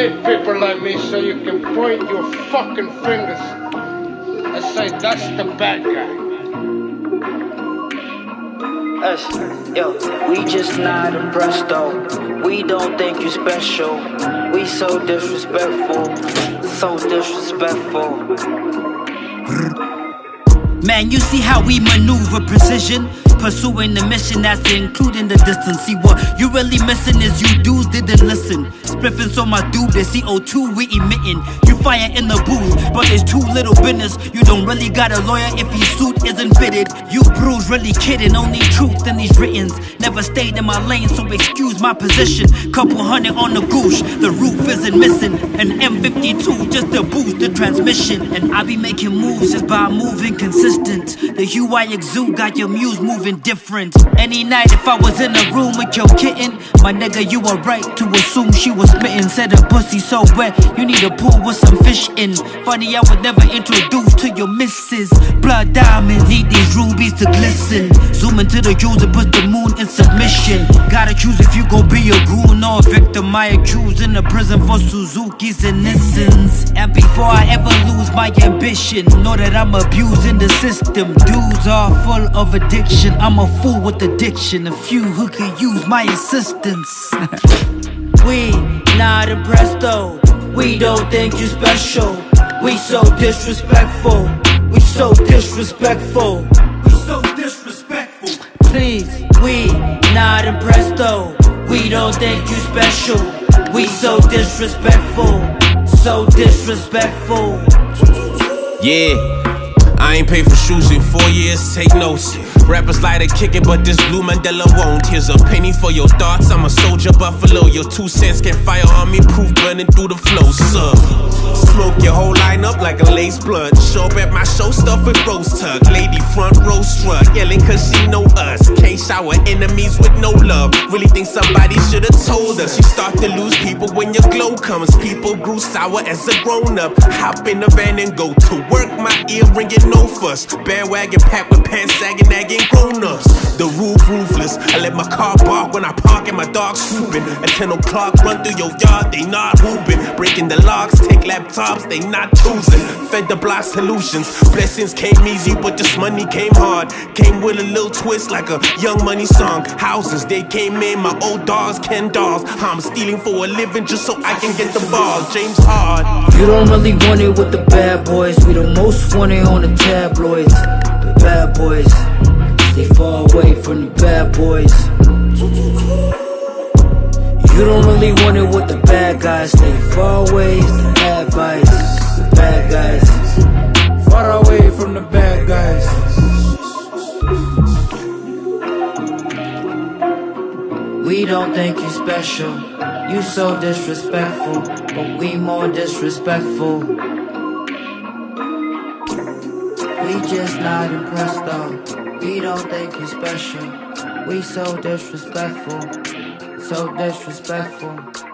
hate people like me so you can point your fucking fingers and say that's the bad guy. Us, yo, we just not impressed though. We don't think you special. We so disrespectful, so disrespectful. Man, you see how we maneuver precision, pursuing the mission that's including the distance. See what you really missing is you dudes didn't listen. Spliffing so my dude, the CO2 we emitting. You fire in the booth, but there's too little business. You don't really got a lawyer if your suit isn't fitted. You bruise really kidding, only truth in these writtens. Never stayed in my lane, so excuse my position. Couple hundred on the goosh, the roof isn't missing. An M52 just to boost the transmission. And I be making moves just by moving consistent. The hue I exude got your muse moving different. Any night if I was in a room with your kitten, my nigga, you were right to assume she was smitten. Said her pussy so wet, you need a pool with some fish in. Funny I was never introduced to your missus. Blood diamonds, need these rubies to glisten. Zoom into the jewels and put the moon in submission. Gotta choose if you gon' be a goon or a victim. I accuse in the prison for Suzuki's innocence. And before I ever lose my ambition, know that I'm abusing the system. Dudes are full of addiction. I'm a fool with addiction. A few who could use my assistance. We not impressed though. We don't think you special. We so disrespectful. We so disrespectful. We so disrespectful. Please, we not impressed though. We don't think you special. We so disrespectful. So disrespectful. Yeah, I ain't paid for shoes in 4 years, take notes. Rappers like to kick it, but this blue Mandela won't. Here's a penny for your thoughts, I'm a soldier buffalo. Your 2 cents can fire on me, proof burning through the flow. Smoke your whole line up like a lace blunt. Show up at my show, stuff with rose tuck. Lady front row strut, yelling cause she know us. Can't shower enemies with no love. Really think somebody should've told us. You start to lose people when your glow comes. People grew sour as a grown up. Hop in the van and go to work, my ear ringing no fuss. Bandwagon packed with pants sagging, nagging grown-ups. The roof roofless, I let my car bark when I park and my dog swooping. At 10 o'clock, run through your yard, they not whooping. Breaking the locks, take laptops, they not choosing. Fed the block solutions, blessings came easy, but this money came hard. Came with a little twist like a Young Money song. Houses, they came in, my old dogs, Ken dolls. I'm stealing for a living just so I can get the ball. James Hard. You don't really want it with the bad boys. We the most wanted on the tabloids. The bad boys, they far away from the bad boys. You don't really want it with the bad guys. Stay far away, the advice. The bad guys, far away from the bad guys. We don't think you special. You so disrespectful, but we more disrespectful. We just not impressed though. We don't think you special. We so disrespectful. So disrespectful.